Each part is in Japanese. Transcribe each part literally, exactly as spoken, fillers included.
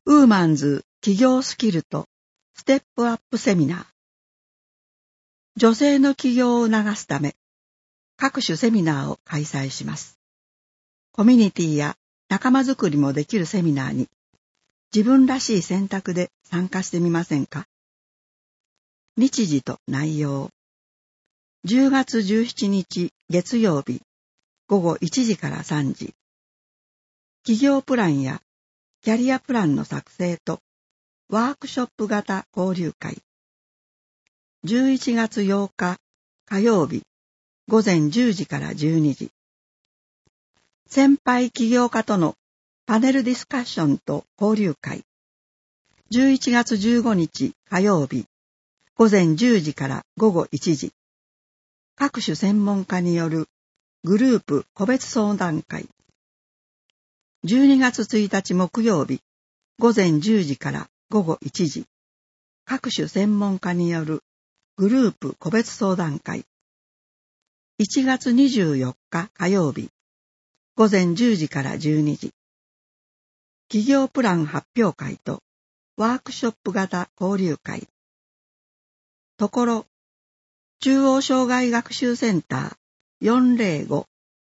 ウーマンズ企業スキルとステップアップセミナー。女性の起業を促すため、各種セミナーを開催します。コミュニティや仲間づくりもできるセミナーに、自分らしい選択で参加してみませんか？日時と内容。じゅうがつじゅうしちにち月曜日ごごいちじからさんじ。企業プランやキャリアプランの作成とワークショップ型交流会。じゅういちがつようか火曜日ごぜんじゅうじからじゅうにじ。先輩起業家とのパネルディスカッションと交流会。じゅういちがつじゅうごにち火曜日ごぜんじゅうじからごごいちじ。各種専門家によるグループ個別相談会。じゅうにがつついたち木曜日ごぜんじゅうじからごごいちじ。各種専門家によるグループ個別相談会。いちがつにじゅうよっか火曜日ごぜんじゅうじからじゅうにじ。企業プラン発表会とワークショップ型交流会。ところ、中央障害学習センター よんぜろご・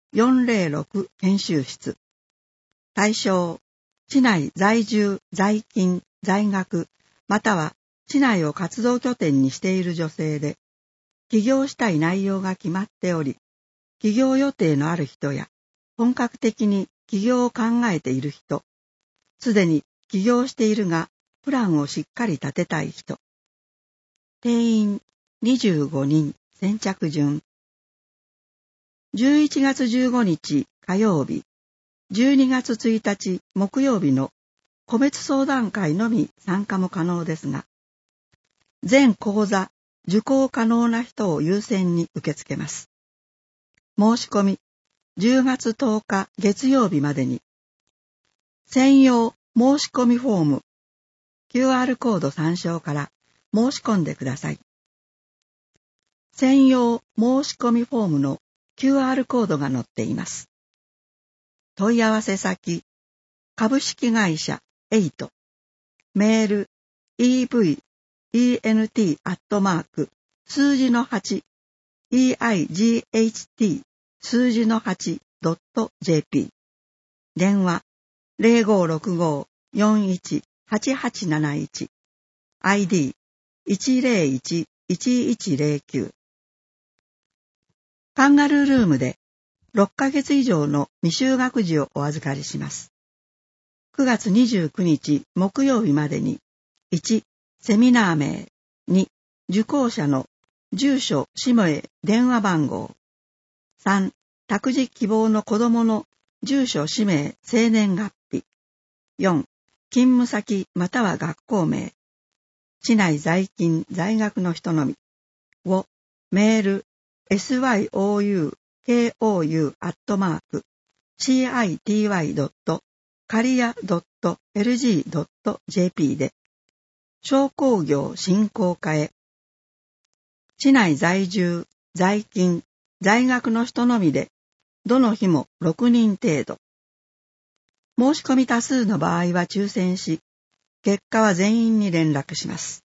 よんぜろろく 研修室。対象、市内在住、在勤、在学、または市内を活動拠点にしている女性で、起業したい内容が決まっており、起業予定のある人や、本格的に起業を考えている人、すでに起業しているが、プランをしっかり立てたい人。定員にじゅうごにん、先着順。じゅういちがつじゅうごにち火曜日、じゅうにがつついたち木曜日の個別相談会のみ参加も可能ですが、全講座受講可能な人を優先に受け付けます。申し込みじゅうがつとおか月曜日までに、専用申し込みフォーム、キューアール コード参照から申し込んでください。専用申し込みフォームの キューアール コードが載っています。問い合わせ先、株式会社エイト、メール イーブイエーエヌティー アットマーク数字のはち イーアイジーエイチティー 数字の はち ドット ジェーピー。 電話 ゼロごろくご よんいち はちはちなないち、 アイディー いちゼロいち いちいちゼロきゅう。カンガルールームでろっかげつ以上の未就学児をお預かりします。くがつにじゅうくにち木曜日までに、いち、セミナー名、に、受講者の住所、氏名、電話番号、さん、託児希望の子どもの住所、氏名、生年月日、よん、勤務先または学校名、市内在勤、在学の人のみ、ご、メール、エスワイオーユーケーオーユー アットマーク シーアイティーワイ ドット カリア ドット エルジー ドット ジェーピー で、商工業振興課へ、市内在住、在勤、在学の人のみで、どの日もろくにん程度。申し込み多数の場合は抽選し、結果は全員に連絡します。